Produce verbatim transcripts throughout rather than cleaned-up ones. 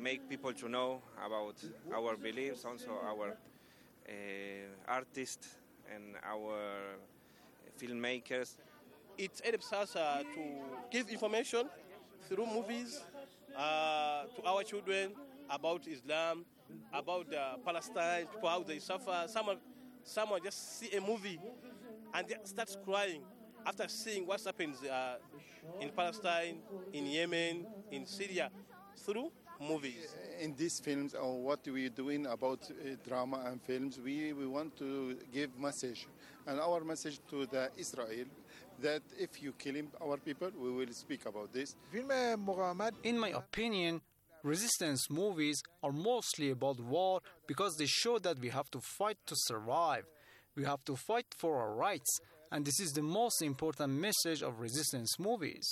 make people to know about our beliefs, also our uh, artists and our filmmakers. It helps us uh, to give information through movies uh, to our children about Islam, about uh, Palestine, people how they suffer. Someone, someone just see a movie and they starts crying after seeing what happens uh, in Palestine, in Yemen, in Syria, through movies. In these films, or what we're doing about uh, drama and films, we, we want to give message. And our message to the Israel, that if you kill our people, we will speak about this. In my opinion, resistance movies are mostly about war because they show that we have to fight to survive. We have to fight for our rights. And this is the most important message of resistance movies.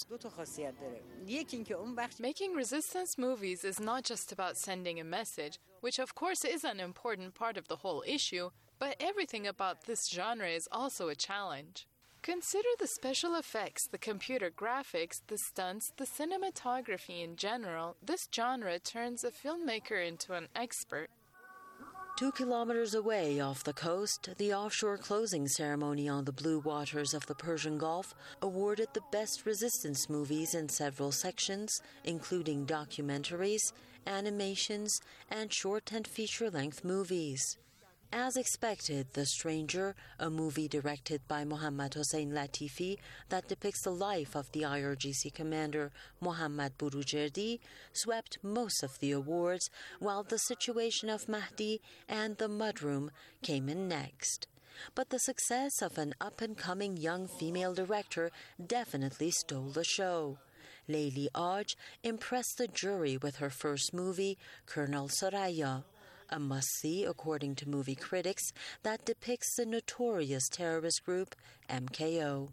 Making resistance movies is not just about sending a message, which of course is an important part of the whole issue, but everything about this genre is also a challenge. Consider the special effects, the computer graphics, the stunts, the cinematography in general. This genre turns a filmmaker into an expert. Two kilometers away off the coast, the offshore closing ceremony on the blue waters of the Persian Gulf awarded the best resistance movies in several sections, including documentaries, animations, and short and feature-length movies. As expected, The Stranger, a movie directed by Mohammad Hossein Latifi that depicts the life of the I R G C commander Mohammad Burujerdi, swept most of the awards, while The Situation of Mahdi and The Mudroom came in next. But the success of an up-and-coming young female director definitely stole the show. Layli Aj impressed the jury with her first movie, Colonel Soraya, a must-see, according to movie critics, that depicts the notorious terrorist group M K O.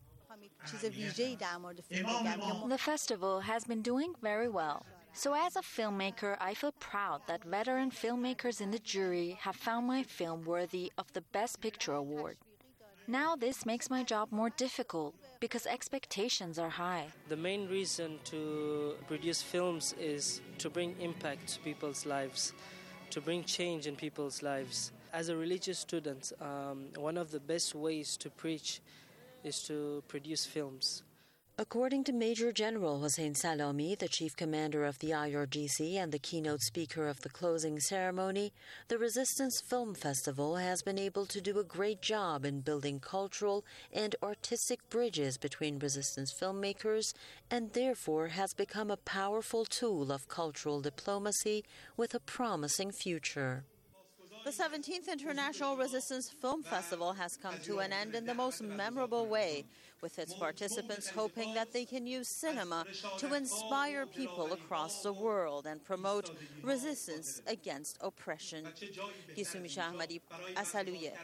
The festival has been doing very well. So as a filmmaker, I feel proud that veteran filmmakers in the jury have found my film worthy of the Best Picture award. Now this makes my job more difficult because expectations are high. The main reason to produce films is to bring impact to people's lives, to bring change in people's lives. As a religious student, um, one of the best ways to preach is to produce films. According to Major General Hossein Salami, the chief commander of the I R G C and the keynote speaker of the closing ceremony, the Resistance Film Festival has been able to do a great job in building cultural and artistic bridges between resistance filmmakers and therefore has become a powerful tool of cultural diplomacy with a promising future. The seventeenth International Resistance Film Festival has come to an end in the most memorable way, with its participants hoping that they can use cinema to inspire people across the world and promote resistance against oppression. Gisumi Ahmadi, Asaluye.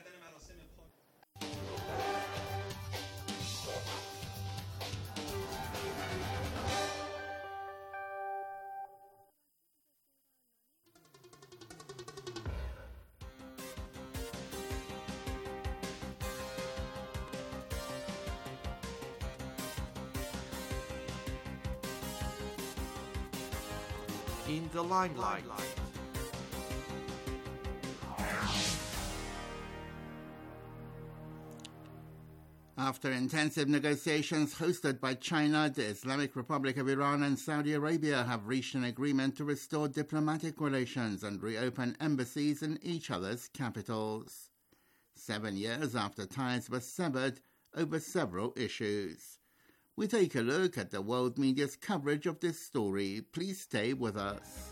In the limelight. After intensive negotiations hosted by China, the Islamic Republic of Iran and Saudi Arabia have reached an agreement to restore diplomatic relations and reopen embassies in each other's capitals. Seven years after ties were severed over several issues. We take a look at the world media's coverage of this story. Please stay with us.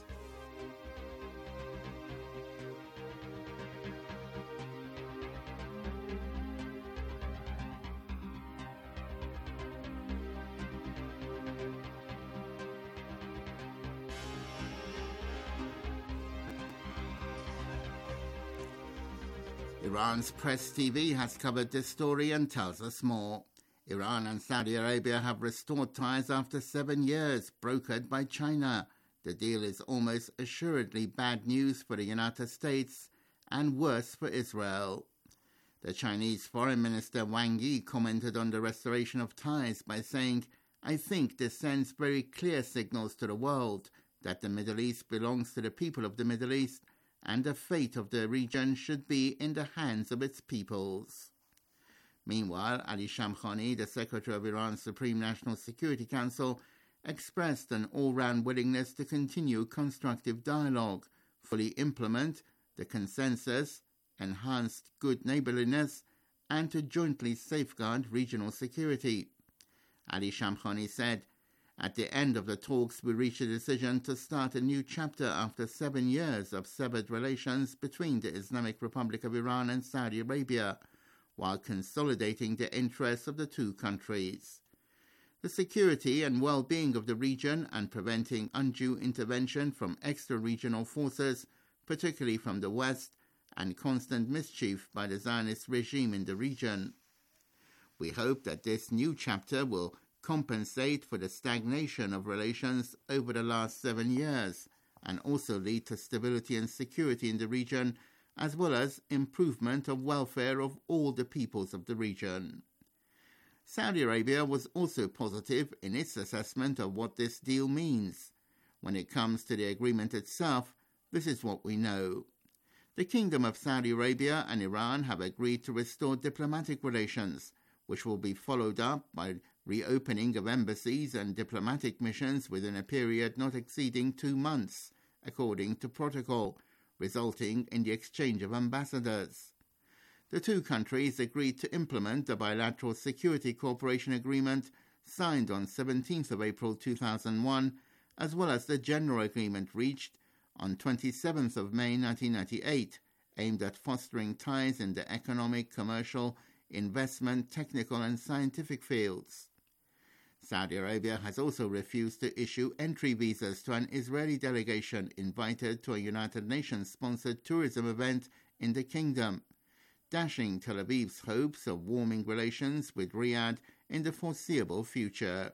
Iran's Press T V has covered this story and tells us more. Iran and Saudi Arabia have restored ties after seven years, brokered by China. The deal is almost assuredly bad news for the United States and worse for Israel. The Chinese Foreign Minister Wang Yi commented on the restoration of ties by saying, "I think this sends very clear signals to the world that the Middle East belongs to the people of the Middle East and the fate of the region should be in the hands of its peoples. Meanwhile, Ali Shamkhani, the Secretary of Iran's Supreme National Security Council, expressed an all-round willingness to continue constructive dialogue, fully implement the consensus, enhanced good neighborliness, and to jointly safeguard regional security. Ali Shamkhani said, "At the end of the talks, we reached a decision to start a new chapter after seven years of severed relations between the Islamic Republic of Iran and Saudi Arabia, while consolidating the interests of the two countries. The security and well-being of the region and preventing undue intervention from extra-regional forces, particularly from the West, and constant mischief by the Zionist regime in the region. We hope that this new chapter will compensate for the stagnation of relations over the last seven years and also lead to stability and security in the region, as well as improvement of welfare of all the peoples of the region." Saudi Arabia was also positive in its assessment of what this deal means. When it comes to the agreement itself, this is what we know. The Kingdom of Saudi Arabia and Iran have agreed to restore diplomatic relations, which will be followed up by reopening of embassies and diplomatic missions within a period not exceeding two months, according to protocol, resulting in the exchange of ambassadors. The two countries agreed to implement the bilateral security cooperation agreement signed on seventeenth of April two thousand one, as well as the general agreement reached on twenty-seventh of May nineteen ninety-eight, aimed at fostering ties in the economic, commercial, investment, technical and scientific fields. Saudi Arabia has also refused to issue entry visas to an Israeli delegation invited to a United Nations-sponsored tourism event in the kingdom, dashing Tel Aviv's hopes of warming relations with Riyadh in the foreseeable future.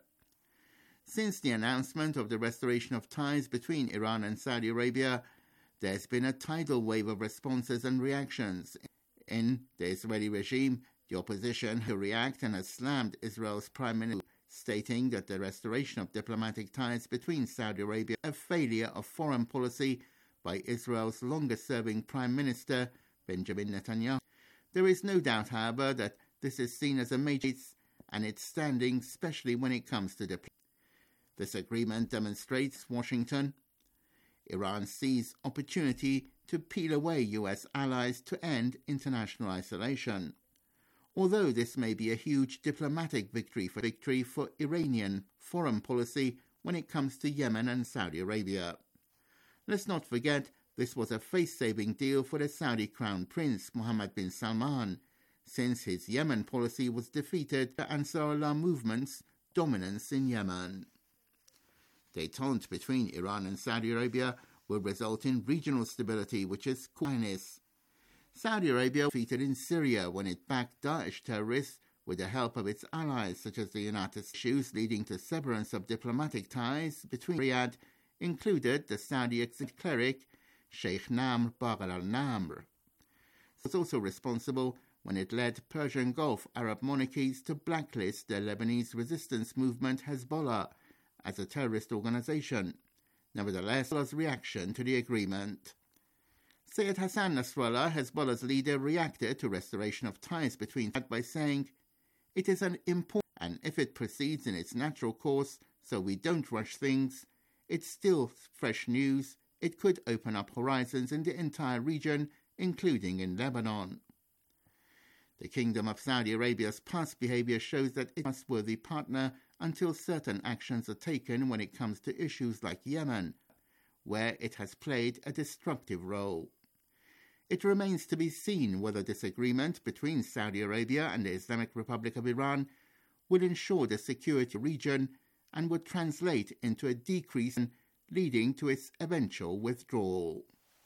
Since the announcement of the restoration of ties between Iran and Saudi Arabia, there's been a tidal wave of responses and reactions. In the Israeli regime, the opposition has reacted and has slammed Israel's Prime Minister, stating that the restoration of diplomatic ties between Saudi Arabia is a failure of foreign policy by Israel's longest-serving Prime Minister, Benjamin Netanyahu. There is no doubt, however, that this is seen as a major and its standing, especially when it comes to diplomacy. This agreement demonstrates Washington. Iran sees opportunity to peel away U S allies to end international isolation. Although this may be a huge diplomatic victory for victory for Iranian foreign policy when it comes to Yemen and Saudi Arabia. Let's not forget, this was a face-saving deal for the Saudi Crown Prince Mohammed bin Salman, since his Yemen policy was defeated by Ansarullah movement's dominance in Yemen. Détente between Iran and Saudi Arabia will result in regional stability, which is kindness. Saudi Arabia was defeated in Syria when it backed Daesh terrorists with the help of its allies, such as the United States. Issues leading to severance of diplomatic ties between Riyadh included the Saudi exiled cleric Sheikh Namr Baghl al-Namr. It was also responsible when it led Persian Gulf Arab monarchies to blacklist the Lebanese resistance movement Hezbollah as a terrorist organization. Nevertheless, Hezbollah's reaction to the agreement. Sayyid Hassan Nasrallah, Hezbollah's leader, reacted to restoration of ties between them by saying, "It is an important, and if it proceeds in its natural course, so we don't rush things, it's still fresh news. It could open up horizons in the entire region, including in Lebanon." The Kingdom of Saudi Arabia's past behavior shows that it's a trustworthy partner until certain actions are taken when it comes to issues like Yemen, where it has played a destructive role. It remains to be seen whether this agreement between Saudi Arabia and the Islamic Republic of Iran will ensure the security of the region and would translate into a decrease leading to its eventual withdrawal.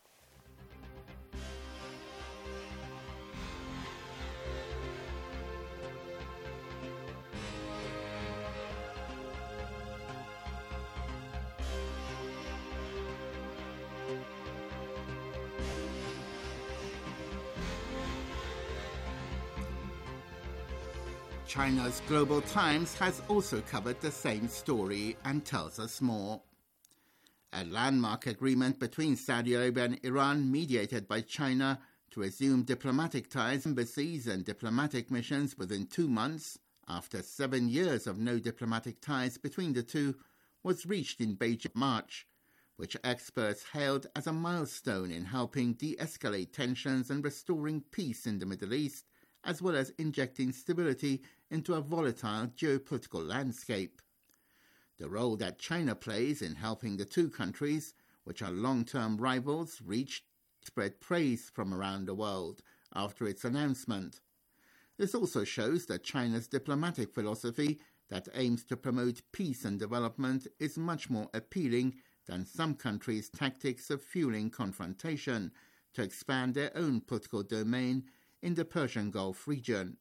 China's Global Times has also covered the same story and tells us more. A landmark agreement between Saudi Arabia and Iran, mediated by China, to resume diplomatic ties, embassies and diplomatic missions within two months, after seven years of no diplomatic ties between the two, was reached in Beijing in March, which experts hailed as a milestone in helping de-escalate tensions and restoring peace in the Middle East, as well as injecting stability into a volatile geopolitical landscape. The role that China plays in helping the two countries, which are long-term rivals, reach spread praise from around the world after its announcement. This also shows that China's diplomatic philosophy that aims to promote peace and development is much more appealing than some countries' tactics of fueling confrontation to expand their own political domain in the Persian Gulf region.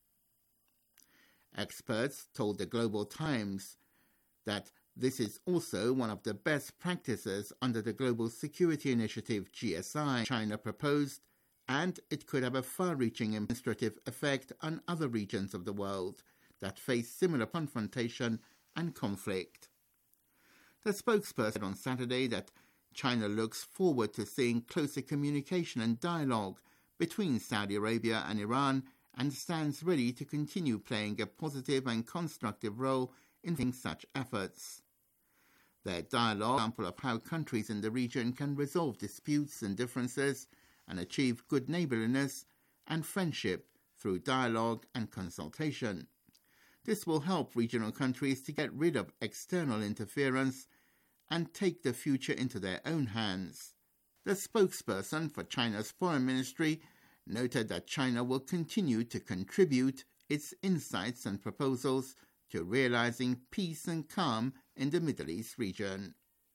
Experts told the Global Times that this is also one of the best practices under the Global Security Initiative G S I China proposed, and it could have a far-reaching administrative effect on other regions of the world that face similar confrontation and conflict. The spokesperson said on Saturday that China looks forward to seeing closer communication and dialogue between Saudi Arabia and Iran and stands ready to continue playing a positive and constructive role in such efforts. Their dialogue is an example of how countries in the region can resolve disputes and differences and achieve good neighbourliness and friendship through dialogue and consultation. This will help regional countries to get rid of external interference and take the future into their own hands. The spokesperson for China's foreign ministry noted that China will continue to contribute its insights and proposals to realizing peace and calm in the Middle East region.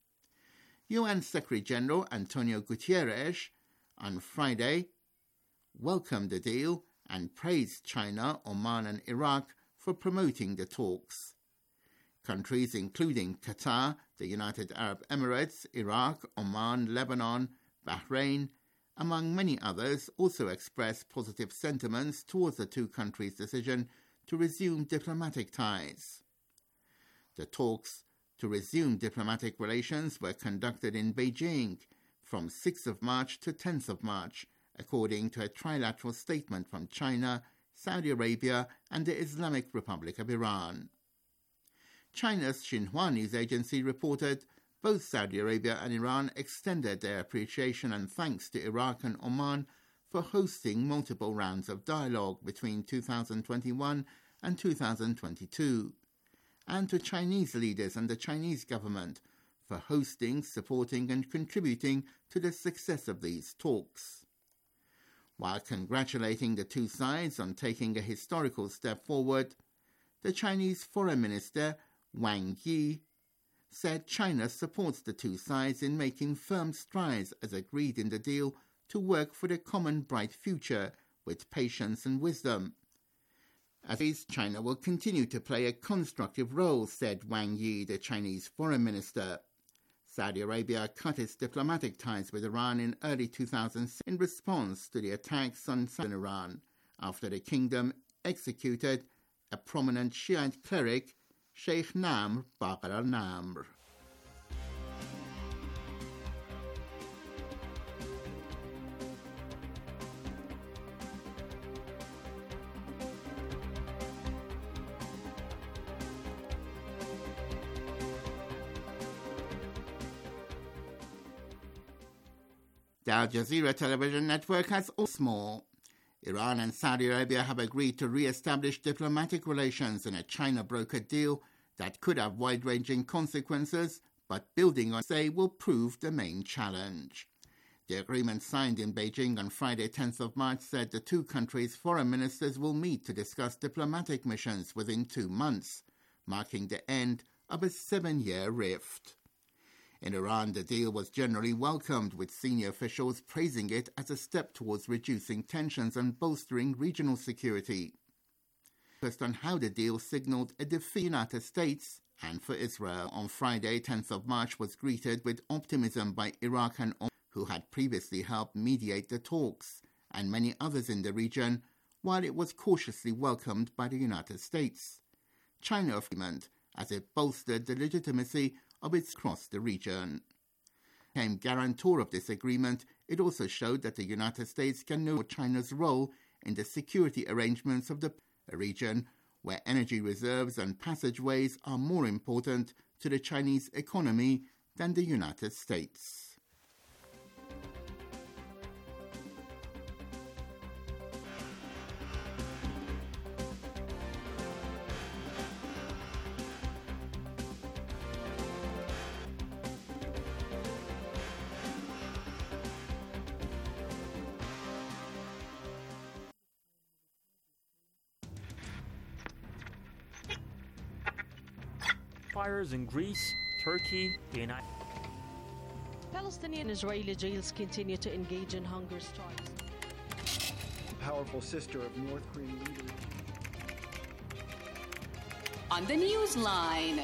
U N Secretary-General Antonio Guterres on Friday welcomed the deal and praised China, Oman and Iraq for promoting the talks. Countries including Qatar, the United Arab Emirates, Iraq, Oman, Lebanon, Bahrain, among many others, also expressed positive sentiments towards the two countries' decision to resume diplomatic ties. The talks to resume diplomatic relations were conducted in Beijing from sixth of March to tenth of March, according to a trilateral statement from China, Saudi Arabia and the Islamic Republic of Iran. China's Xinhua news agency reported both Saudi Arabia and Iran extended their appreciation and thanks to Iraq and Oman for hosting multiple rounds of dialogue between two thousand twenty-one and two thousand twenty-two, and to Chinese leaders and the Chinese government for hosting, supporting and contributing to the success of these talks. While congratulating the two sides on taking a historical step forward, the Chinese Foreign Minister Wang Yi said China supports the two sides in making firm strides as agreed in the deal to work for the common bright future with patience and wisdom. As is, China will continue to play a constructive role, said Wang Yi, the Chinese Foreign Minister. Saudi Arabia cut its diplomatic ties with Iran in early two thousand six in response to the attacks on southern Iran, after the kingdom executed a prominent Shiite cleric, Sheikh Namr Baqir al-Namr. The Al Jazeera television network has also more. Iran and Saudi Arabia have agreed to re-establish diplomatic relations in a China-brokered deal that could have wide-ranging consequences, but building on say will prove the main challenge. The agreement signed in Beijing on Friday, tenth of March, said the two countries' foreign ministers will meet to discuss diplomatic missions within two months, marking the end of a seven-year rift. In Iran, the deal was generally welcomed, with senior officials praising it as a step towards reducing tensions and bolstering regional security. Focused on how the deal signaled a defeat for the United States and for Israel. On Friday, tenth of March, was greeted with optimism by Iraq and Oman, who had previously helped mediate the talks, and many others in the region, while it was cautiously welcomed by the United States. China agreement as it bolstered the legitimacy of its across the region. became guarantor of this agreement, it also showed that the United States can know China's role in the security arrangements of the region, where energy reserves and passageways are more important to the Chinese economy than the United States. Fires in Greece, Turkey, the United Palestinian and Israeli jails continue to engage in hunger strikes. Powerful sister of North Korean leader. On the Newsline.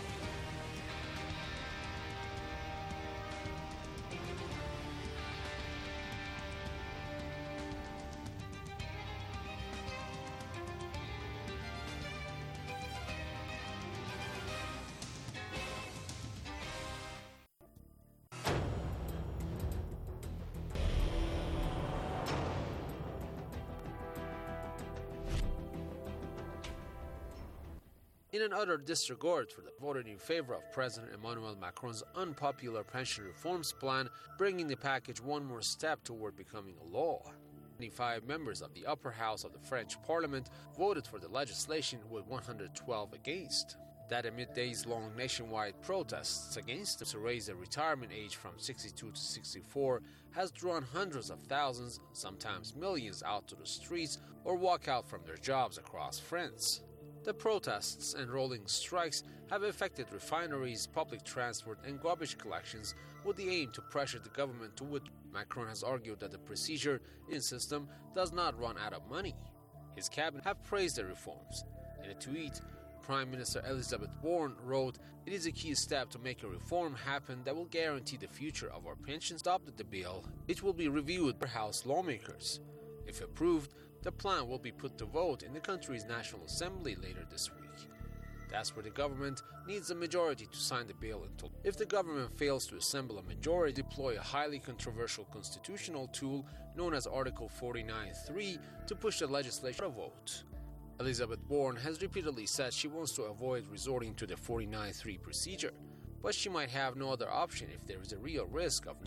In an utter disregard for the voted in favor of President Emmanuel Macron's unpopular pension reforms plan, bringing the package one more step toward becoming a law. twenty-five members of the upper house of the French parliament voted for the legislation with one hundred twelve against. That amid days-long nationwide protests against it to raise the retirement age from sixty-two to sixty-four has drawn hundreds of thousands, sometimes millions, out to the streets or walk out from their jobs across France. The protests and rolling strikes have affected refineries, public transport, and garbage collections with the aim to pressure the government to withdraw. Macron has argued that the procedure in system does not run out of money. His cabinet have praised the reforms. In a tweet, Prime Minister Elizabeth Borne wrote, "It is a key step to make a reform happen that will guarantee the future of our pensions." Adopted the bill, it will be reviewed by House lawmakers. If approved, the plan will be put to vote in the country's National Assembly later this week. That's where the government needs a majority to sign the bill into. If the government fails to assemble a majority, deploy a highly controversial constitutional tool known as Article forty-nine point three to push the legislation to a vote. Elizabeth Borne has repeatedly said she wants to avoid resorting to the forty-nine point three procedure, but she might have no other option if there is a real risk of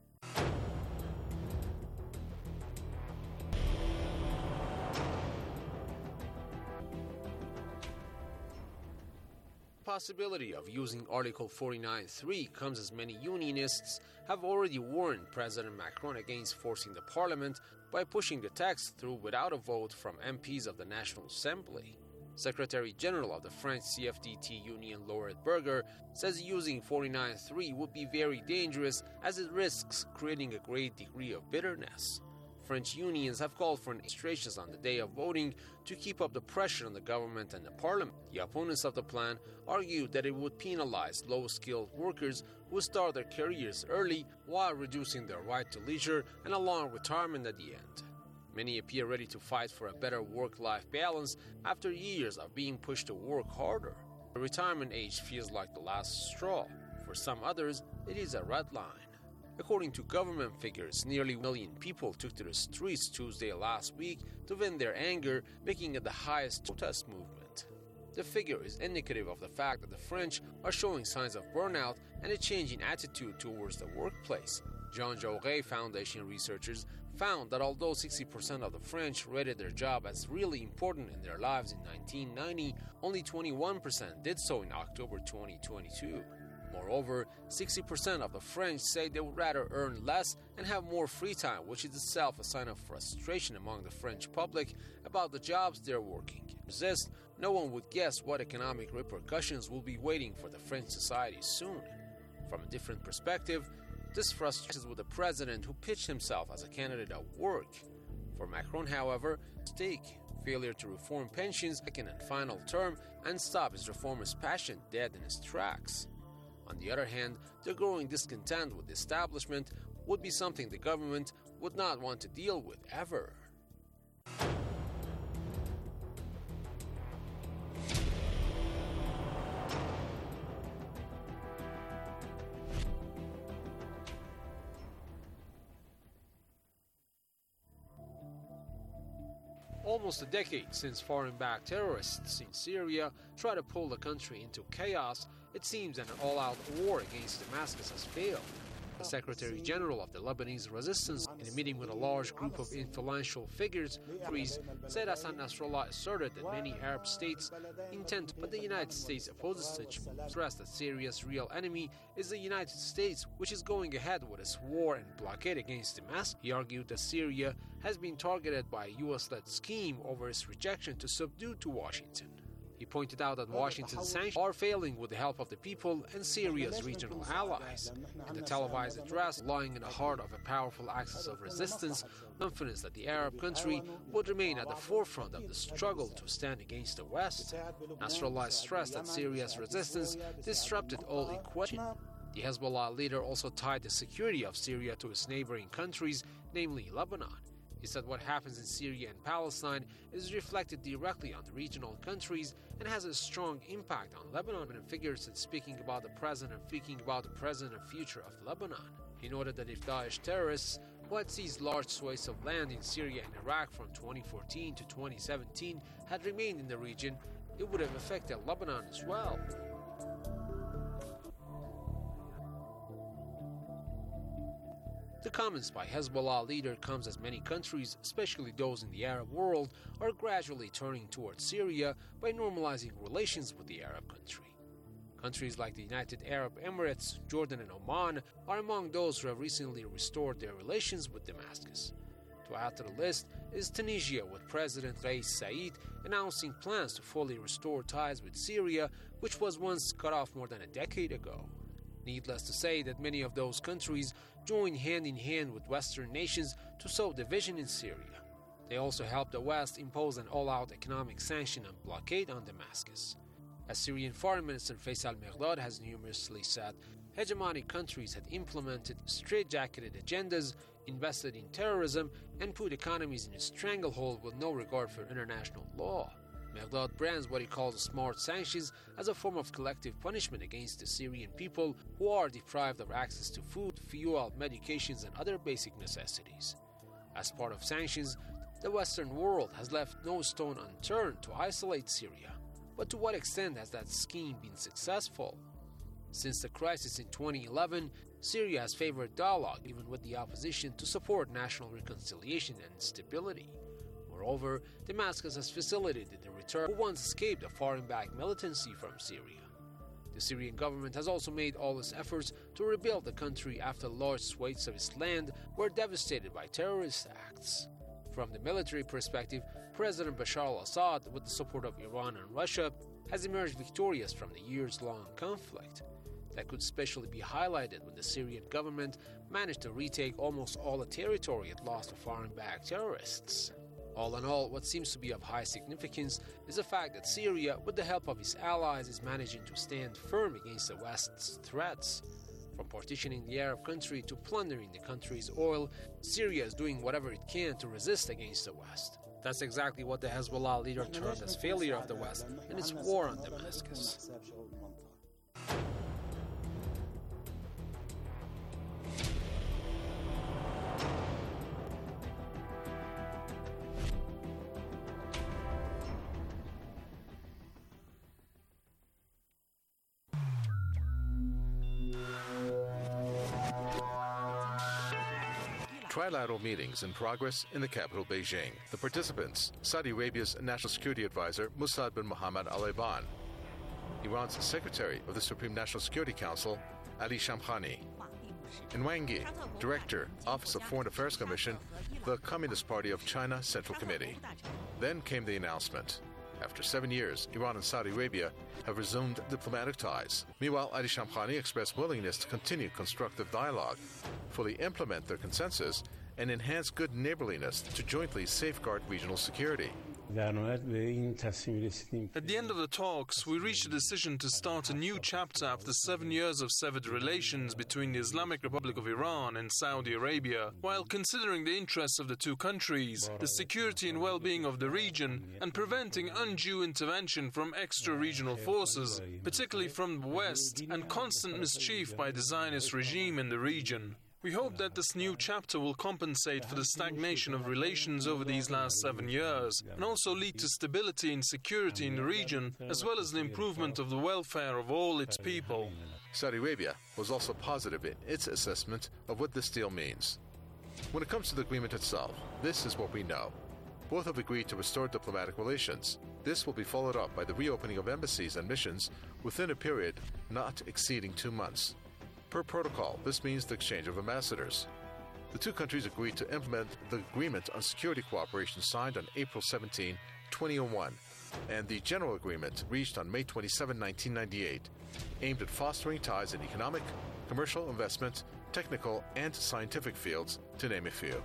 possibility of using Article forty-nine point three comes as many unionists have already warned President Macron against forcing the parliament by pushing the text through without a vote from M Ps of the National Assembly. Secretary General of the French C F D T union, Laurent Berger, says using forty-nine point three would be very dangerous as it risks creating a great degree of bitterness. French unions have called for demonstrations on the day of voting to keep up the pressure on the government and the parliament. The opponents of the plan argued that it would penalize low-skilled workers who start their careers early while reducing their right to leisure and a long retirement at the end. Many appear ready to fight for a better work-life balance after years of being pushed to work harder. The retirement age feels like the last straw. For some others, it is a red line. According to government figures, nearly a million people took to the streets Tuesday last week to vent their anger, making it the highest protest movement. The figure is indicative of the fact that the French are showing signs of burnout and a changing attitude towards the workplace. Jean Jaurès Foundation researchers found that although sixty percent of the French rated their job as really important in their lives in nineteen ninety, only twenty-one percent did so in October twenty twenty-two. Moreover, sixty percent of the French say they would rather earn less and have more free time, which is itself a sign of frustration among the French public about the jobs they're working. Resist, no one would guess what economic repercussions will be waiting for the French society soon. From a different perspective, this frustrates with the president who pitched himself as a candidate at work. For Macron, however, stake, failure to reform pensions, second and final term, and stop his reformist passion dead in his tracks. On the other hand, the growing discontent with the establishment would be something the government would not want to deal with ever. almost a decade since foreign-backed terrorists in Syria tried to pull the country into chaos, it seems an all-out war against Damascus has failed. The Secretary General of the Lebanese Resistance, in a meeting with a large group of influential figures, said Hassan Nasrallah asserted that many Arab states intend, but the United States opposes such moves, stressed that Syria's real enemy is the United States, which is going ahead with its war and blockade against Damascus. He argued that Syria has been targeted by a U S-led scheme over its rejection to subdue to Washington. He pointed out that Washington's sanctions are failing with the help of the people and Syria's regional allies. In the televised address, lying in the heart of a powerful axis of resistance, confidence that the Arab country would remain at the forefront of the struggle to stand against the West. Nasrallah stressed that Syria's resistance disrupted all equation. The Hezbollah leader also tied the security of Syria to its neighboring countries, namely Lebanon. He said what happens in Syria and Palestine is reflected directly on the regional countries and has a strong impact on Lebanon. And figures that speaking about the present and speaking about the present and future of Lebanon. He noted that if Daesh terrorists who had seized large swathes of land in Syria and Iraq from twenty fourteen to twenty seventeen had remained in the region, it would have affected Lebanon as well. The comments by Hezbollah leader comes as many countries, especially those in the Arab world, are gradually turning towards Syria by normalizing relations with the Arab country. Countries like the United Arab Emirates, Jordan and Oman are among those who have recently restored their relations with Damascus. To add to the list is Tunisia, with President Kais Saied announcing plans to fully restore ties with Syria, which was once cut off more than a decade ago. Needless to say that many of those countries join hand in hand with Western nations to sow division in Syria. They also helped the West impose an all-out economic sanction and blockade on Damascus. As Syrian Foreign Minister Faisal Mekdad has numerously said, hegemonic countries had implemented straitjacketed agendas, invested in terrorism, and put economies in a stranglehold with no regard for international law. Mekdad brands what he calls smart sanctions as a form of collective punishment against the Syrian people who are deprived of access to food, fuel, medications, and other basic necessities. As part of sanctions, the Western world has left no stone unturned to isolate Syria. But to what extent has that scheme been successful? Since the crisis in twenty eleven, Syria has favored dialogue, even with the opposition, to support national reconciliation and stability. Moreover, Damascus has facilitated the return who once escaped a foreign-backed militancy from Syria. The Syrian government has also made all its efforts to rebuild the country after large swathes of its land were devastated by terrorist acts. From the military perspective, President Bashar al-Assad, with the support of Iran and Russia, has emerged victorious from the years-long conflict. That could especially be highlighted when the Syrian government managed to retake almost all the territory it lost to foreign-backed terrorists. All in all, what seems to be of high significance is the fact that Syria, with the help of its allies, is managing to stand firm against the West's threats. From partitioning the Arab country to plundering the country's oil, Syria is doing whatever it can to resist against the West. That's exactly what the Hezbollah leader termed as failure of the West in its war on Damascus. Trilateral meetings in progress in the capital, Beijing. The participants, Saudi Arabia's National Security Advisor, Mossad bin Mohammed Al-Eban, Iran's Secretary of the Supreme National Security Council, Ali Shamkhani, and Wang Yi, Director, Office of Foreign Affairs Commission, the Communist Party of China Central Committee. Then came the announcement. After seven years, Iran and Saudi Arabia have resumed diplomatic ties. Meanwhile, Ali Shamkhani expressed willingness to continue constructive dialogue, fully implement their consensus, and enhance good neighborliness to jointly safeguard regional security. At the end of the talks, we reached a decision to start a new chapter after seven years of severed relations between the Islamic Republic of Iran and Saudi Arabia, while considering the interests of the two countries, the security and well-being of the region, and preventing undue intervention from extra-regional forces, particularly from the West, and constant mischief by the Zionist regime in the region. We hope that this new chapter will compensate for the stagnation of relations over these last seven years and also lead to stability and security in the region, as well as the improvement of the welfare of all its people. Saudi Arabia was also positive in its assessment of what this deal means. When it comes to the agreement itself, this is what we know. Both have agreed to restore diplomatic relations. This will be followed up by the reopening of embassies and missions within a period not exceeding two months. Per protocol, this means the exchange of ambassadors. The two countries agreed to implement the Agreement on Security Cooperation signed on April seventeenth, twenty oh one, and the General Agreement reached on May twenty-seventh, nineteen ninety-eight, aimed at fostering ties in economic, commercial investment, technical, and scientific fields, to name a few.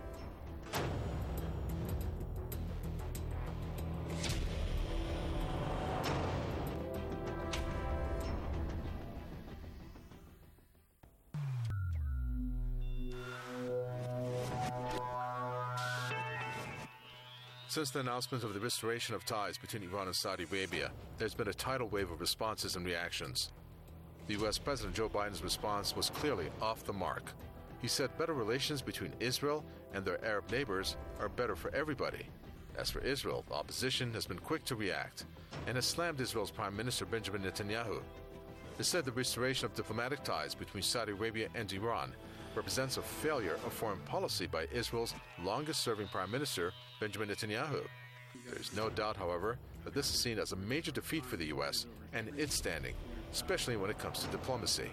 Since the announcement of the restoration of ties between Iran and Saudi Arabia, there's been a tidal wave of responses and reactions. The U S President Joe Biden's response was clearly off the mark. He said better relations between Israel and their Arab neighbors are better for everybody. As for Israel, the opposition has been quick to react and has slammed Israel's Prime Minister Benjamin Netanyahu. It said the restoration of diplomatic ties between Saudi Arabia and Iran represents a failure of foreign policy by Israel's longest-serving Prime Minister, Benjamin Netanyahu. There is no doubt, however, that this is seen as a major defeat for the U S and its standing, especially when it comes to diplomacy.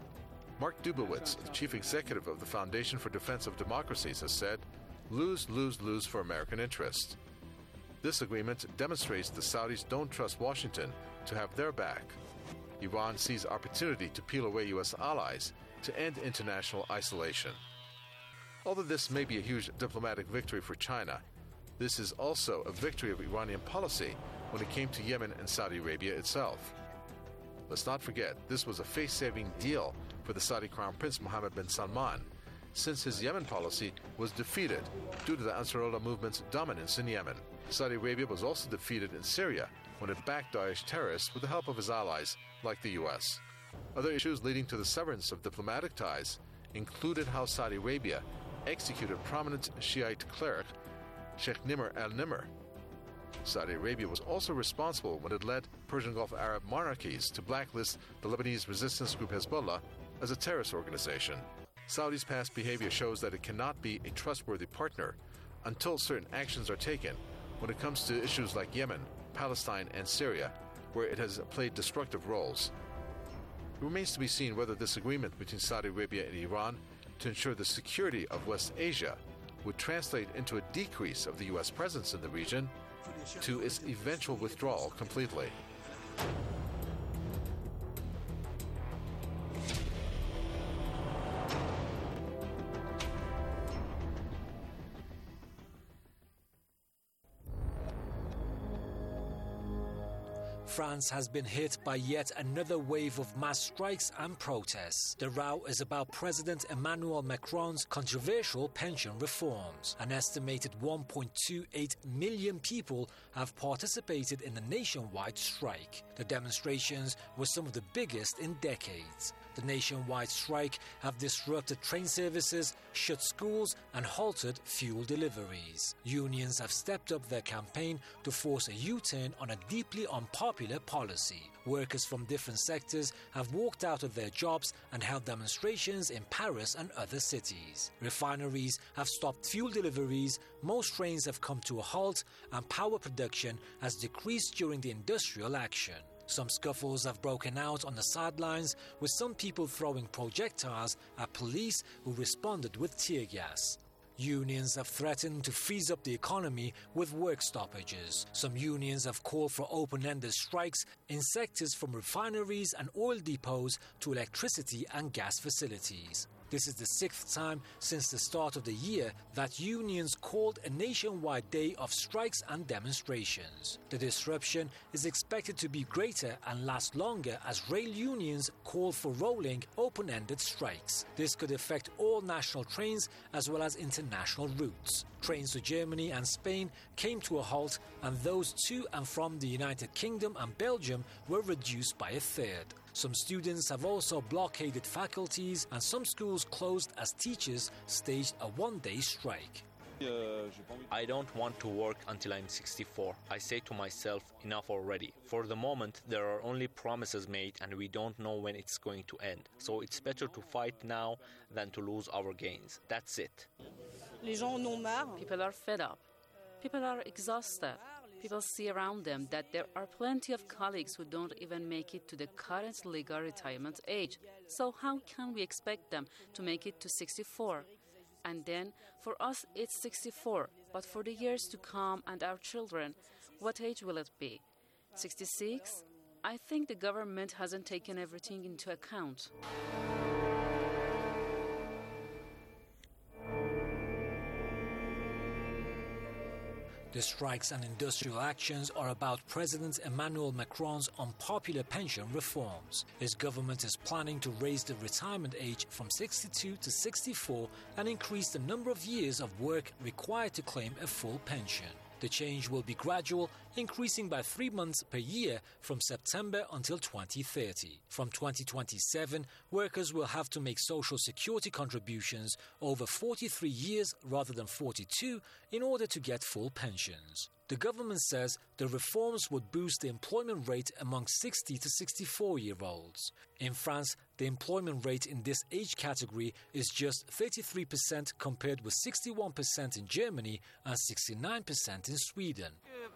Mark Dubowitz, the chief executive of the Foundation for Defense of Democracies, has said, lose, lose, lose for American interest. This agreement demonstrates the Saudis don't trust Washington to have their back. Iran sees opportunity to peel away U S allies to end international isolation. Although this may be a huge diplomatic victory for China, this is also a victory of Iranian policy when it came to Yemen and Saudi Arabia itself. Let's not forget, this was a face-saving deal for the Saudi Crown Prince Mohammed bin Salman, since his Yemen policy was defeated due to the Ansarullah movement's dominance in Yemen. Saudi Arabia was also defeated in Syria when it backed Daesh terrorists with the help of his allies, like the U S. Other issues leading to the severance of diplomatic ties included how Saudi Arabia executed prominent Shiite cleric Sheikh Nimr al-Nimr. Saudi Arabia was also responsible when it led Persian Gulf Arab monarchies to blacklist the Lebanese resistance group Hezbollah as a terrorist organization. Saudi's past behavior shows that it cannot be a trustworthy partner until certain actions are taken when it comes to issues like Yemen, Palestine, and Syria, where it has played destructive roles. It remains to be seen whether this agreement between Saudi Arabia and Iran to ensure the security of West Asia would translate into a decrease of the U S presence in the region to its eventual withdrawal completely. France has been hit by yet another wave of mass strikes and protests. The row is about President Emmanuel Macron's controversial pension reforms. An estimated one point two eight million people have participated in the nationwide strike. The demonstrations were some of the biggest in decades. The nationwide strike have disrupted train services, shut schools, and halted fuel deliveries. Unions have stepped up their campaign to force a U-turn on a deeply unpopular policy. Workers from different sectors have walked out of their jobs and held demonstrations in Paris and other cities. Refineries have stopped fuel deliveries, most trains have come to a halt, and power production has decreased during the industrial action. Some scuffles have broken out on the sidelines, with some people throwing projectiles at police who responded with tear gas. Unions have threatened to freeze up the economy with work stoppages. Some unions have called for open-ended strikes in sectors from refineries and oil depots to electricity and gas facilities. This is the sixth time since the start of the year that unions called a nationwide day of strikes and demonstrations. The disruption is expected to be greater and last longer as rail unions call for rolling, open-ended strikes. This could affect all national trains as well as international routes. Trains to Germany and Spain came to a halt, and those to and from the United Kingdom and Belgium were reduced by a third. Some students have also blockaded faculties, and some schools closed as teachers staged a one-day strike. I don't want to work until I'm sixty-four. I say to myself, enough already. For the moment, there are only promises made and we don't know when it's going to end. So it's better to fight now than to lose our gains. That's it. People are fed up. People are exhausted. People see around them that there are plenty of colleagues who don't even make it to the current legal retirement age. So how can we expect them to make it to sixty-four? And then, for us, it's sixty-four. But for the years to come and our children, what age will it be? sixty-six? I think the government hasn't taken everything into account. The strikes and industrial actions are about President Emmanuel Macron's unpopular pension reforms. His government is planning to raise the retirement age from sixty-two to sixty-four and increase the number of years of work required to claim a full pension. The change will be gradual, increasing by three months per year from September until twenty thirty. From twenty twenty-seven, workers will have to make social security contributions over forty-three years rather than forty-two in order to get full pensions. The government says the reforms would boost the employment rate among sixty to sixty-four-year-olds. In France, the employment rate in this age category is just thirty-three percent compared with sixty-one percent in Germany and sixty-nine percent in Sweden.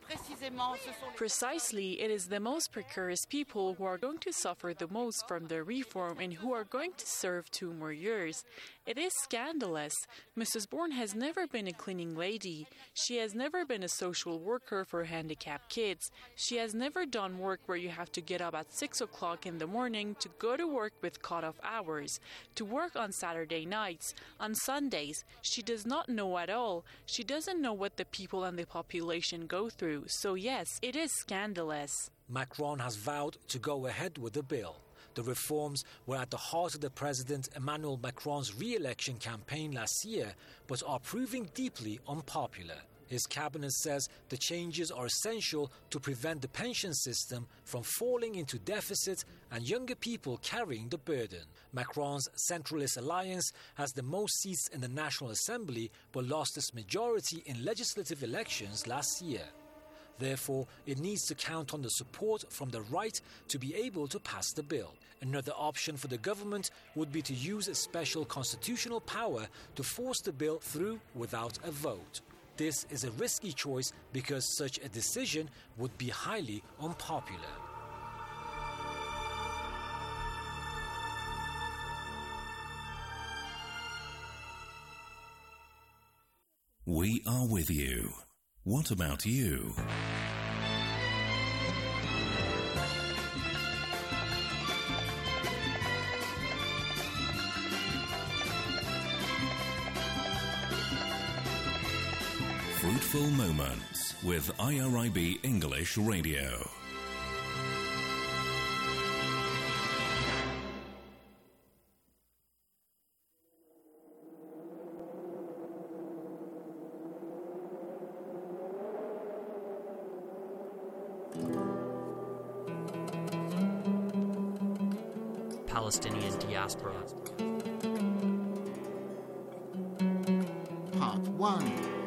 Precisely, it is the most precarious people who are going to suffer the most from the reform and who are going to serve two more years. It is scandalous. Missus Bourne has never been a cleaning lady. She has never been a social worker for handicapped kids. She has never done work where you have to get up at six o'clock in the morning to go to work with cut-off hours, to work on Saturday nights, on Sundays. She does not know at all. She doesn't know what the people and the population go through. So yes, it is scandalous. Macron has vowed to go ahead with the bill. The reforms were at the heart of the President Emmanuel Macron's re-election campaign last year, but are proving deeply unpopular. His cabinet says the changes are essential to prevent the pension system from falling into deficit and younger people carrying the burden. Macron's Centralist Alliance has the most seats in the National Assembly but lost its majority in legislative elections last year. Therefore, it needs to count on the support from the right to be able to pass the bill. Another option for the government would be to use a special constitutional power to force the bill through without a vote. This is a risky choice because such a decision would be highly unpopular. We are with you. What about you? Fruitful Moments with I R I B English Radio. Palestinian diaspora. Part one.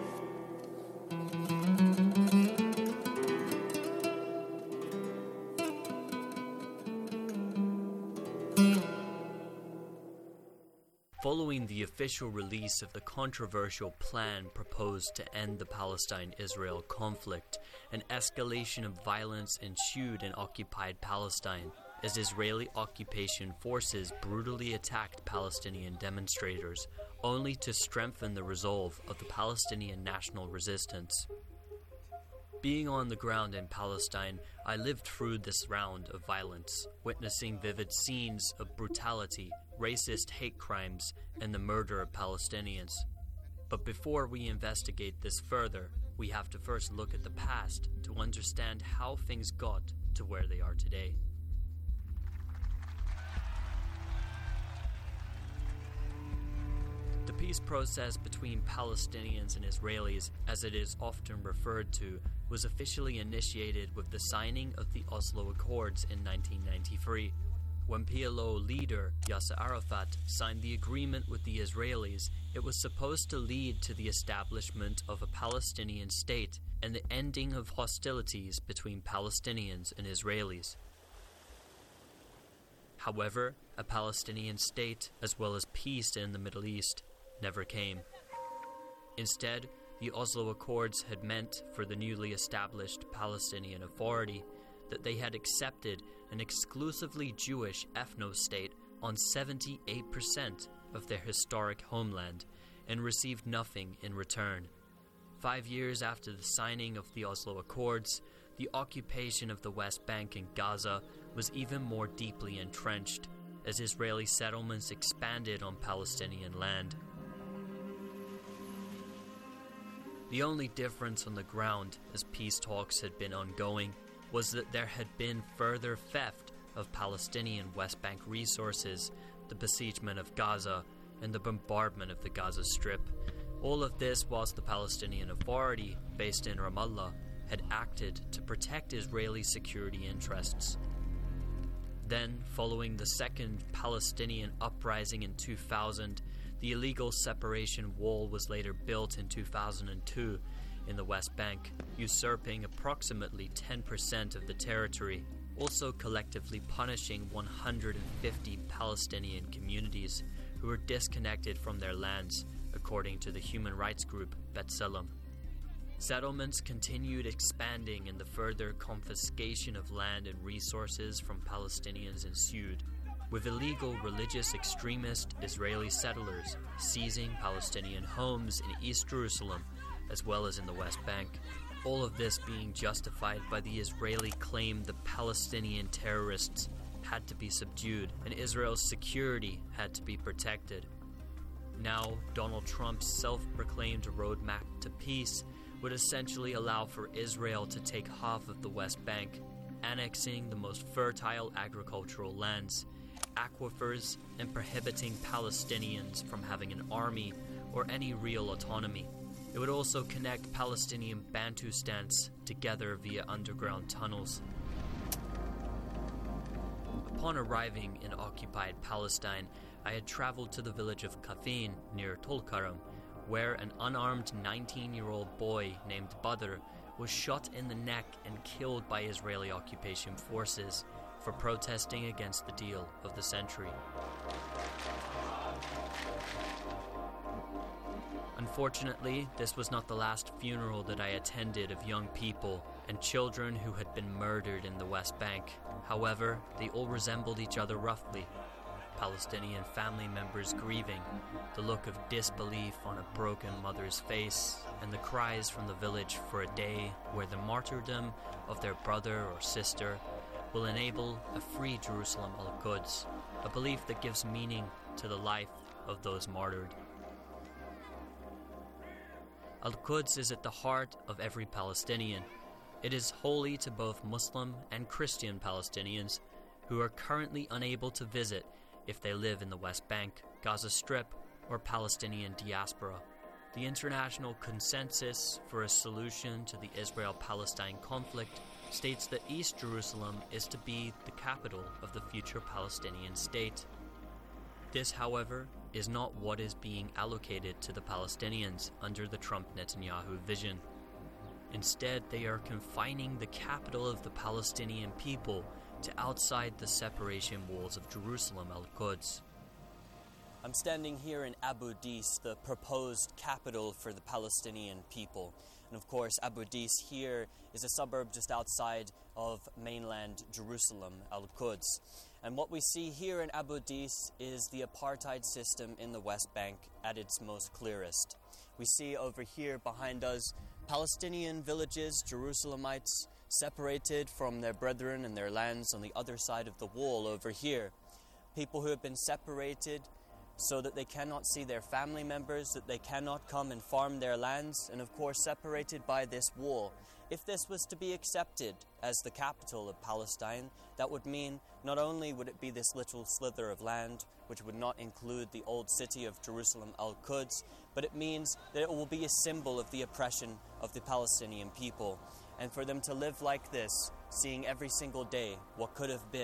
Following the official release of the controversial plan proposed to end the Palestine-Israel conflict, an escalation of violence ensued in occupied Palestine as Israeli occupation forces brutally attacked Palestinian demonstrators, only to strengthen the resolve of the Palestinian national resistance. Being on the ground in Palestine, I lived through this round of violence, witnessing vivid scenes of brutality, racist hate crimes, and the murder of Palestinians. But before we investigate this further, we have to first look at the past to understand how things got to where they are today. The peace process between Palestinians and Israelis, as it is often referred to, was officially initiated with the signing of the Oslo Accords in nineteen ninety-three. when P L O leader Yasser Arafat signed the agreement with the Israelis, it was supposed to lead to the establishment of a Palestinian state and the ending of hostilities between Palestinians and Israelis. However, a Palestinian state, as well as peace in the Middle East, never came. Instead, the Oslo Accords had meant for the newly established Palestinian Authority that they had accepted an exclusively Jewish ethno-state on seventy-eight percent of their historic homeland and received nothing in return. Five years after the signing of the Oslo Accords, the occupation of the West Bank and Gaza was even more deeply entrenched as Israeli settlements expanded on Palestinian land. The only difference on the ground, as peace talks had been ongoing, was that there had been further theft of Palestinian West Bank resources, the besiegement of Gaza, and the bombardment of the Gaza Strip. All of this whilst the Palestinian Authority, based in Ramallah, had acted to protect Israeli security interests. Then, following the second Palestinian uprising in two thousand, the illegal separation wall was later built in two thousand two in the West Bank, usurping approximately ten percent of the territory, also collectively punishing one hundred fifty Palestinian communities who were disconnected from their lands, according to the human rights group B'Tselem. Settlements continued expanding and the further confiscation of land and resources from Palestinians ensued, with illegal religious extremist Israeli settlers seizing Palestinian homes in East Jerusalem as well as in the West Bank. All of this being justified by the Israeli claim the Palestinian terrorists had to be subdued and Israel's security had to be protected. Now, Donald Trump's self-proclaimed roadmap to peace would essentially allow for Israel to take half of the West Bank, annexing the most fertile agricultural lands, aquifers, and prohibiting Palestinians from having an army or any real autonomy. It would also connect Palestinian Bantustans together via underground tunnels. Upon arriving in occupied Palestine, I had traveled to the village of Kathin near Tulkarm, where an unarmed nineteen-year-old boy named Badr was shot in the neck and killed by Israeli occupation forces for protesting against the deal of the century. Unfortunately, this was not the last funeral that I attended of young people and children who had been murdered in the West Bank. However, they all resembled each other roughly. Palestinian family members grieving, the look of disbelief on a broken mother's face, and the cries from the village for a day where the martyrdom of their brother or sister will enable a free Jerusalem al-Quds, a belief that gives meaning to the life of those martyred. Al-Quds is at the heart of every Palestinian. It is holy to both Muslim and Christian Palestinians who are currently unable to visit if they live in the West Bank, Gaza Strip, or Palestinian diaspora. The international consensus for a solution to the Israel-Palestine conflict states that East Jerusalem is to be the capital of the future Palestinian state. This, however, is not what is being allocated to the Palestinians under the Trump-Netanyahu vision. Instead, they are confining the capital of the Palestinian people to outside the separation walls of Jerusalem al-Quds. I'm standing here in Abu Dis, the proposed capital for the Palestinian people. And of course, Abu Dis here is a suburb just outside of mainland Jerusalem al-Quds. And what we see here in Abu Dis is the apartheid system in the West Bank at its most clearest. We see over here behind us Palestinian villages, Jerusalemites, separated from their brethren and their lands on the other side of the wall over here. People who have been separated so that they cannot see their family members, that they cannot come and farm their lands, and of course separated by this wall. If this was to be accepted as the capital of Palestine, that would mean not only would it be this little slither of land, which would not include the old city of Jerusalem al-Quds, but it means that it will be a symbol of the oppression of the Palestinian people. And for them to live like this, seeing every single day what could have been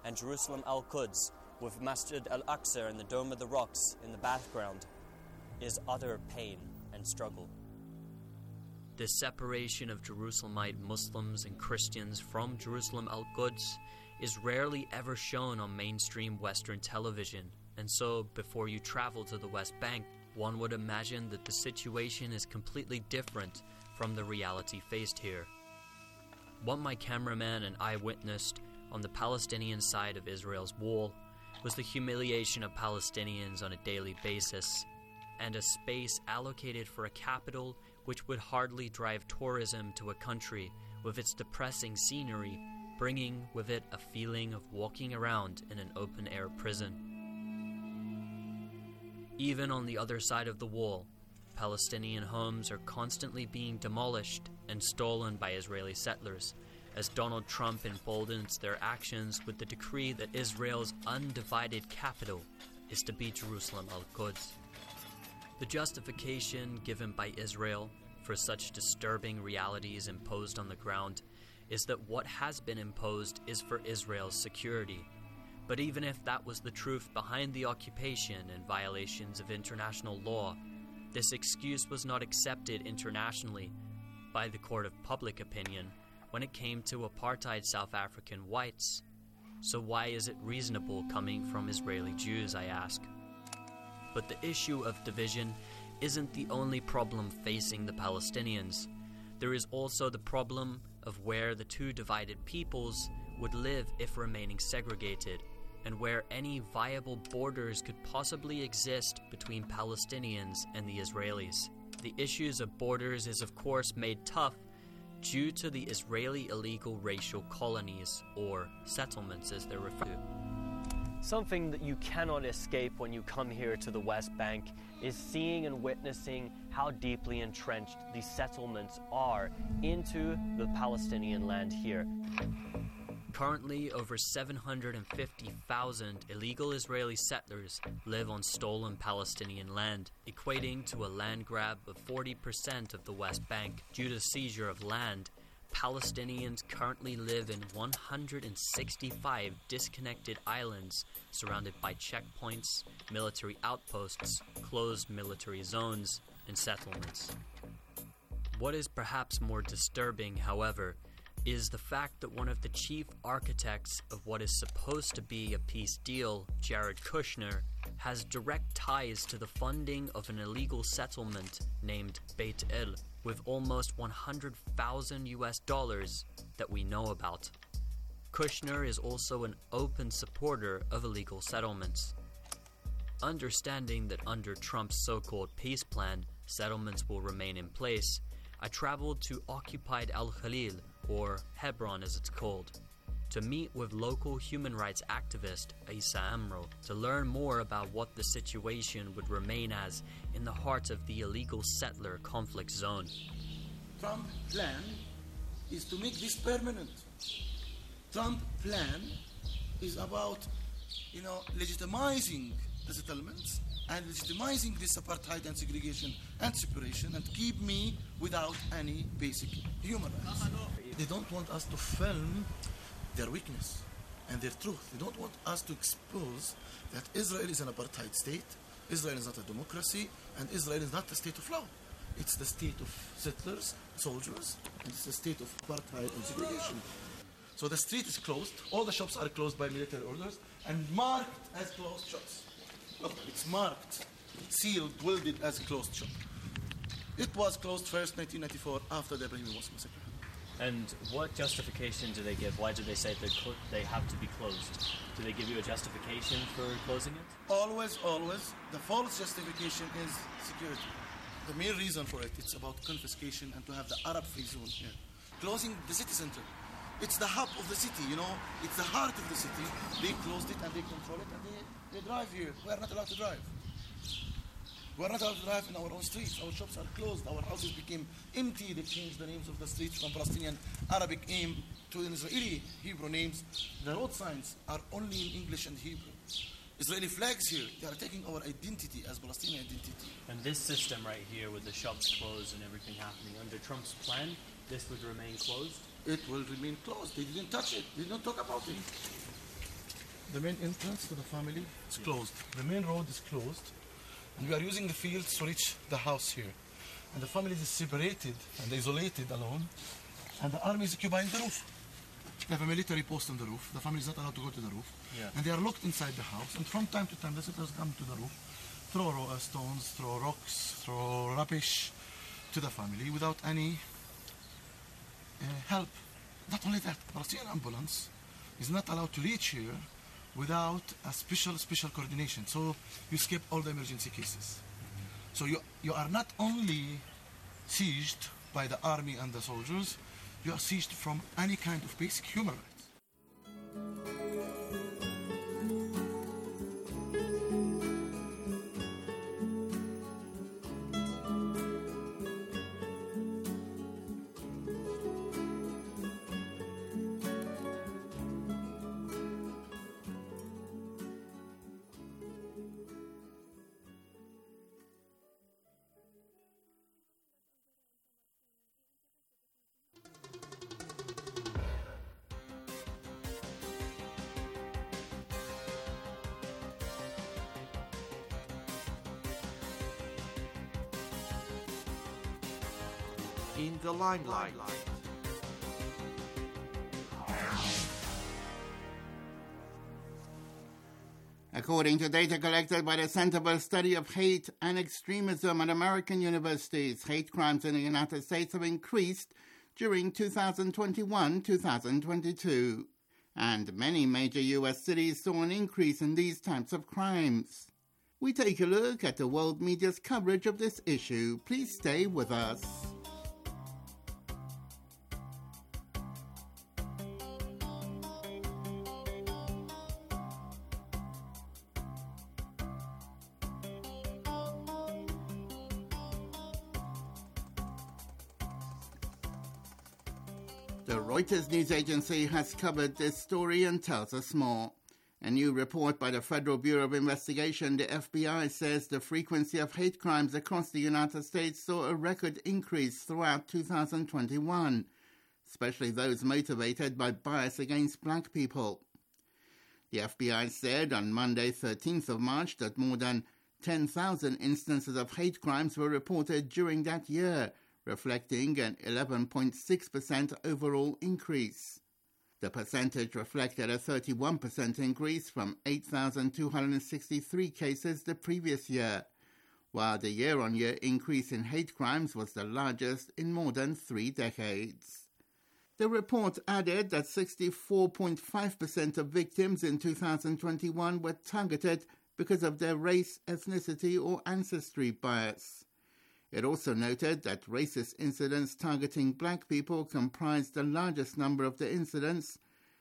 and Jerusalem Al-Quds, with Masjid Al-Aqsa and the Dome of the Rocks in the background, is utter pain and struggle. This separation of Jerusalemite Muslims and Christians from Jerusalem Al-Quds is rarely ever shown on mainstream Western television, and so before you travel to the West Bank, one would imagine that the situation is completely different from the reality faced here. What my cameraman and I witnessed on the Palestinian side of Israel's wall was the humiliation of Palestinians on a daily basis, and a space allocated for a capital which would hardly drive tourism to a country with its depressing scenery, bringing with it a feeling of walking around in an open-air prison. Even on the other side of the wall, Palestinian homes are constantly being demolished and stolen by Israeli settlers, as Donald Trump emboldens their actions with the decree that Israel's undivided capital is to be Jerusalem Al-Quds. The justification given by Israel for such disturbing realities imposed on the ground is that what has been imposed is for Israel's security. But even if that was the truth behind the occupation and violations of international law, this excuse was not accepted internationally by the court of public opinion when it came to apartheid South African whites. So why is it reasonable coming from Israeli Jews, I ask? But the issue of division isn't the only problem facing the Palestinians. There is also the problem of where the two divided peoples would live if remaining segregated, and where any viable borders could possibly exist between Palestinians and the Israelis. The issues of borders is of course made tough due to the Israeli illegal racial colonies, or settlements as they're referred to. Something that you cannot escape when you come here to the West Bank is seeing and witnessing how deeply entrenched these settlements are into the Palestinian land here. Currently, over seven hundred fifty thousand illegal Israeli settlers live on stolen Palestinian land, equating to a land grab of forty percent of the West Bank. Due to seizure of land, Palestinians currently live in one hundred sixty-five disconnected islands surrounded by checkpoints, military outposts, closed military zones, and settlements. What is perhaps more disturbing, however, is the fact that one of the chief architects of what is supposed to be a peace deal, Jared Kushner, has direct ties to the funding of an illegal settlement named Beit El, with almost one hundred thousand U S dollars that we know about. Kushner is also an open supporter of illegal settlements. Understanding that under Trump's so-called peace plan, settlements will remain in place, I traveled to occupied Al-Khalil, or Hebron as it's called, to meet with local human rights activist Isa Amro to learn more about what the situation would remain as in the heart of the illegal settler conflict zone. Trump's plan is to make this permanent. Trump's plan is about, you know, legitimizing the settlements and legitimizing this apartheid and segregation and separation and keep me without any basic human rights. They don't want us to film their weakness and their truth. They don't want us to expose that Israel is an apartheid state, Israel is not a democracy, and Israel is not a state of law. It's the state of settlers, soldiers, and it's the state of apartheid and segregation. So the street is closed, all the shops are closed by military orders, and marked as closed shops. Look, it's marked, sealed, welded as a closed shop. It was closed first nineteen ninety-four after the Ibrahim Mosque massacre. And what justification do they give? Why do they say they cl- they have to be closed? Do they give you a justification for closing it? Always, always. The false justification is security. The main reason for it, it's about confiscation and to have the Arab-free zone here. Closing the city center. It's the hub of the city, you know. It's the heart of the city. They closed it and they control it and they, they drive here. We are not allowed to drive. We are not allowed to drive in our own streets. Our shops are closed. Our houses became empty. They changed the names of the streets from Palestinian Arabic name to an Israeli Hebrew names. The road signs are only in English and Hebrew. Israeli flags here, they are taking our identity as Palestinian identity. And this system right here with the shops closed and everything happening, under Trump's plan, this would remain closed? It will remain closed. They didn't touch it. They didn't talk about it. the main entrance to the family is closed. The main road is closed, and we are using the fields to reach the house here. And the family is separated and isolated alone, and the army is occupying the roof. They have a military post on the roof. The family is not allowed to go to the roof. Yeah. And they are locked inside the house. And from time to time, visitors come to the roof, throw uh, stones, throw rocks, throw rubbish to the family without any uh, help. Not only that, the Palestinian ambulance is not allowed to reach here without a special, special coordination. So you skip all the emergency cases. Mm-hmm. So you, you are not only sieged by the army and the soldiers, you are sieged from any kind of basic human rights. In the limelight. According to data collected by the Center for the Study of Hate and Extremism at American universities, hate crimes in the United States have increased during two thousand twenty-one to two thousand twenty-two. And many major U S cities saw an increase in these types of crimes. We take a look at the world media's coverage of this issue. Please stay with us. The Reuters news agency has covered this story and tells us more. A new report by the Federal Bureau of Investigation, the F B I, says the frequency of hate crimes across the United States saw a record increase throughout two thousand twenty-one, especially those motivated by bias against black people. The F B I said on Monday, thirteenth of March, that more than ten thousand instances of hate crimes were reported during that year, reflecting an eleven point six percent overall increase. The percentage reflected a thirty-one percent increase from eight thousand two hundred sixty-three cases the previous year, while the year-on-year increase in hate crimes was the largest in more than three decades. The report added that sixty-four point five percent of victims in two thousand twenty-one were targeted because of their race, ethnicity, or ancestry bias. It also noted that racist incidents targeting black people comprised the largest number of the incidents,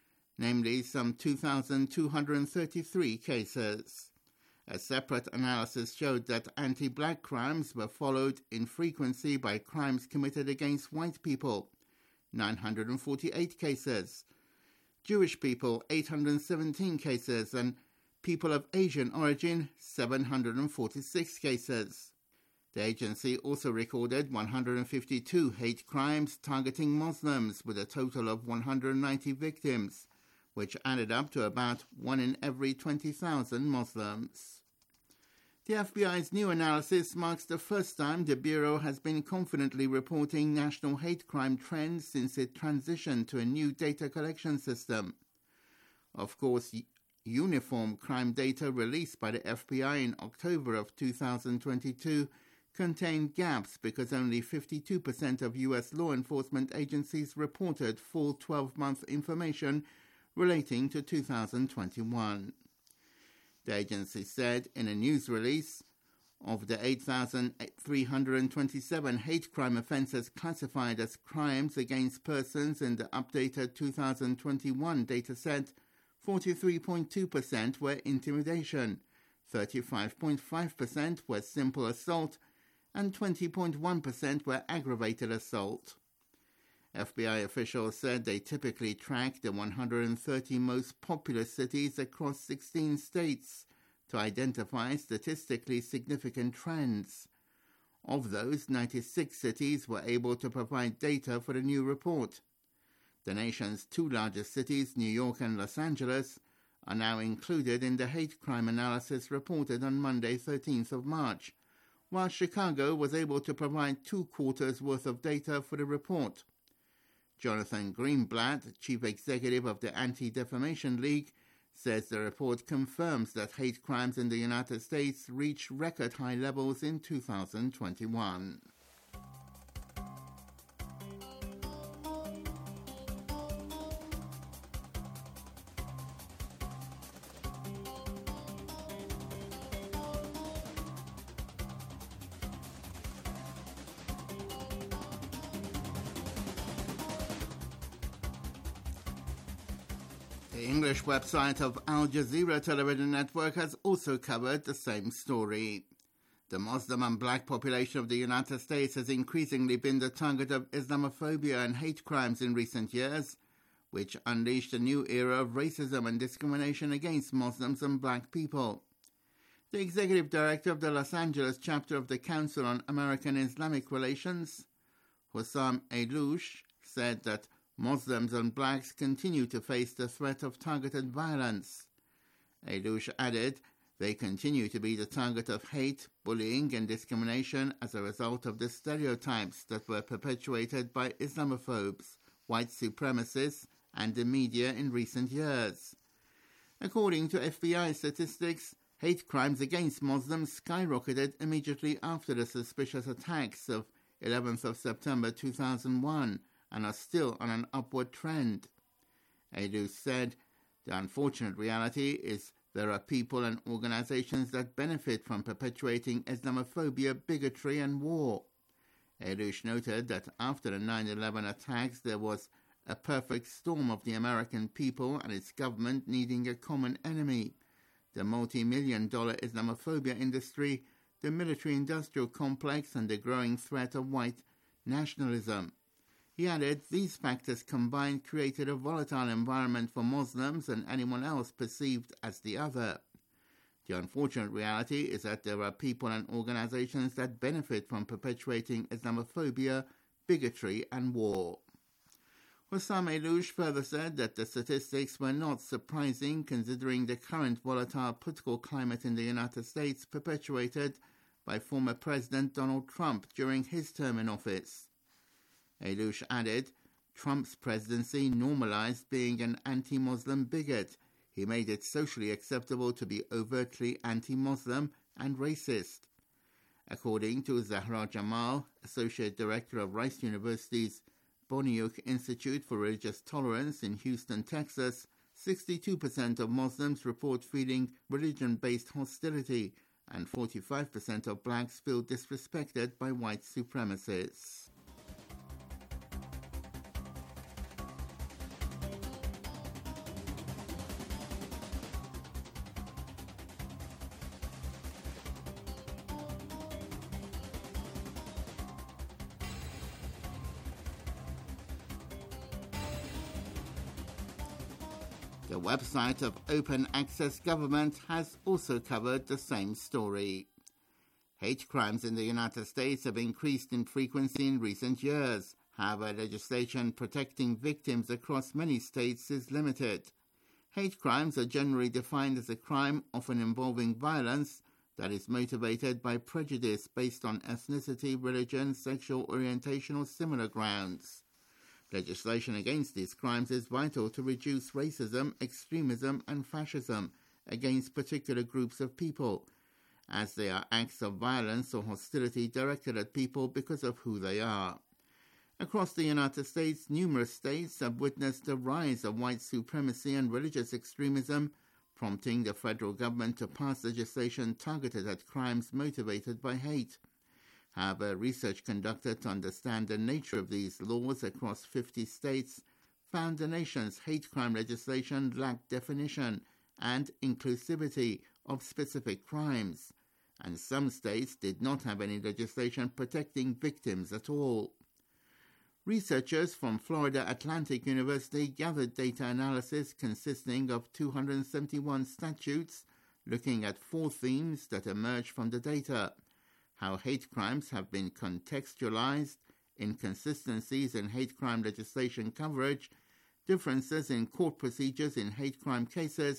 namely some two thousand two hundred thirty-three cases. A separate analysis showed that anti-black crimes were followed in frequency by crimes committed against white people, nine hundred forty-eight cases, Jewish people, eight hundred seventeen cases, and people of Asian origin, seven hundred forty-six cases. The agency also recorded one hundred fifty-two hate crimes targeting Muslims, with a total of one hundred ninety victims, which added up to about one in every twenty thousand Muslims. The F B I's new analysis marks the first time the Bureau has been confidently reporting national hate crime trends since it transitioned to a new data collection system. Of course, uniform crime data released by the F B I in October of two thousand twenty-two contained gaps because only fifty-two percent of U S law enforcement agencies reported full twelve-month information relating to two thousand twenty-one. The agency said in a news release, of the eight thousand three hundred twenty-seven hate crime offences classified as crimes against persons in the updated two thousand twenty-one dataset, forty-three point two percent were intimidation, thirty-five point five percent were simple assault, and twenty point one percent were aggravated assault. F B I officials said they typically track the one hundred thirty most populous cities across sixteen states to identify statistically significant trends. Of those, ninety-six cities were able to provide data for the new report. The nation's two largest cities, New York and Los Angeles, are now included in the hate crime analysis reported on Monday, thirteenth of March, while Chicago was able to provide two quarters worth of data for the report. Jonathan Greenblatt, chief executive of the Anti-Defamation League, says the report confirms that hate crimes in the United States reached record high levels in two thousand twenty-one. The English website of Al Jazeera television network has also covered the same story. The Muslim and black population of the United States has increasingly been the target of Islamophobia and hate crimes in recent years, which unleashed a new era of racism and discrimination against Muslims and black people. The executive director of the Los Angeles chapter of the Council on American Islamic Relations, Hussam Ayloush, said that Muslims and blacks continue to face the threat of targeted violence. Ayloush added, they continue to be the target of hate, bullying and discrimination as a result of the stereotypes that were perpetuated by Islamophobes, white supremacists and the media in recent years. According to F B I statistics, hate crimes against Muslims skyrocketed immediately after the suspicious attacks of eleventh of September two thousand one, and are still on an upward trend. Ayloush said, the unfortunate reality is there are people and organizations that benefit from perpetuating Islamophobia, bigotry and war. Ayloush noted that after the nine eleven attacks there was a perfect storm of the American people and its government needing a common enemy: the multi-million dollar Islamophobia industry, the military-industrial complex and the growing threat of white nationalism. He added, these factors combined created a volatile environment for Muslims and anyone else perceived as the other. The unfortunate reality is that there are people and organizations that benefit from perpetuating Islamophobia, bigotry and war. Hussam Ayloush further said that the statistics were not surprising considering the current volatile political climate in the United States perpetuated by former President Donald Trump during his term in office. Ayloush added, Trump's presidency normalized being an anti-Muslim bigot. He made it socially acceptable to be overtly anti-Muslim and racist. According to Zahra Jamal, Associate Director of Rice University's Boniuk Institute for Religious Tolerance in Houston, Texas, sixty-two percent of Muslims report feeling religion-based hostility, and forty-five percent of blacks feel disrespected by white supremacists. The website of Open Access Government has also covered the same story. Hate crimes in the United States have increased in frequency in recent years. However, legislation protecting victims across many states is limited. Hate crimes are generally defined as a crime often involving violence that is motivated by prejudice based on ethnicity, religion, sexual orientation or similar grounds. Legislation against these crimes is vital to reduce racism, extremism and fascism against particular groups of people, as they are acts of violence or hostility directed at people because of who they are. Across the United States, numerous states have witnessed the rise of white supremacy and religious extremism, prompting the federal government to pass legislation targeted at crimes motivated by hate. However, research conducted to understand the nature of these laws across fifty states found the nation's hate crime legislation lacked definition and inclusivity of specific crimes, and some states did not have any legislation protecting victims at all. Researchers from Florida Atlantic University gathered data analysis consisting of two hundred seventy-one statutes, looking at four themes that emerged from the data: how hate crimes have been contextualized, inconsistencies in hate crime legislation coverage, differences in court procedures in hate crime cases,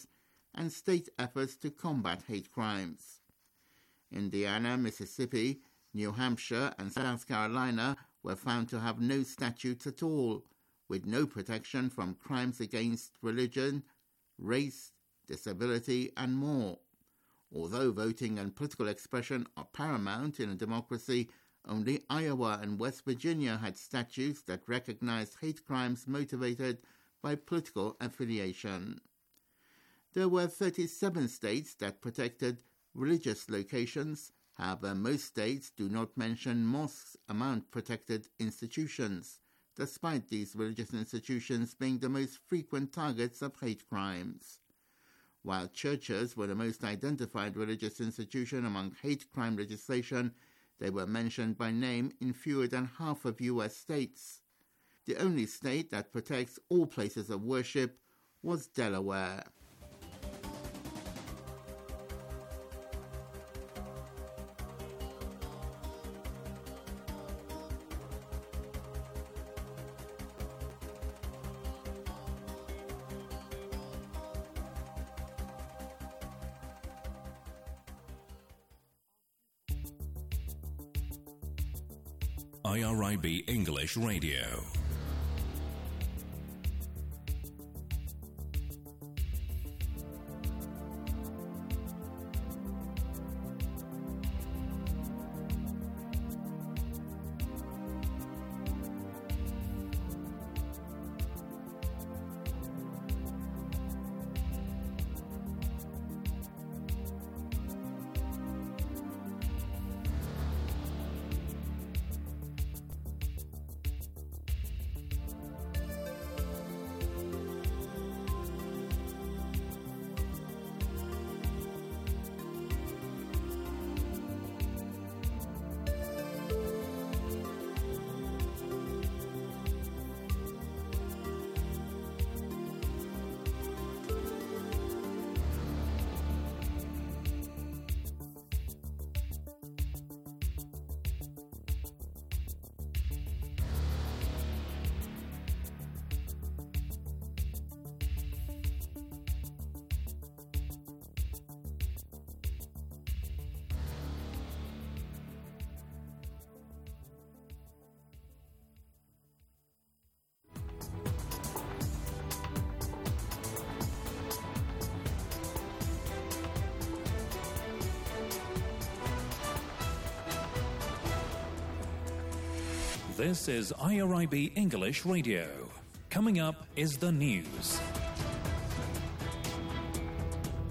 and state efforts to combat hate crimes. Indiana, Mississippi, New Hampshire, and South Carolina were found to have no statutes at all, with no protection from crimes against religion, race, disability, and more. Although voting and political expression are paramount in a democracy, only Iowa and West Virginia had statutes that recognized hate crimes motivated by political affiliation. There were thirty-seven states that protected religious locations. However, most states do not mention mosques among protected institutions, despite these religious institutions being the most frequent targets of hate crimes. While churches were the most identified religious institution among hate crime legislation, they were mentioned by name in fewer than half of U S states. The only state that protects all places of worship was Delaware. I R I B English Radio. This is I R I B English Radio. Coming up is the news.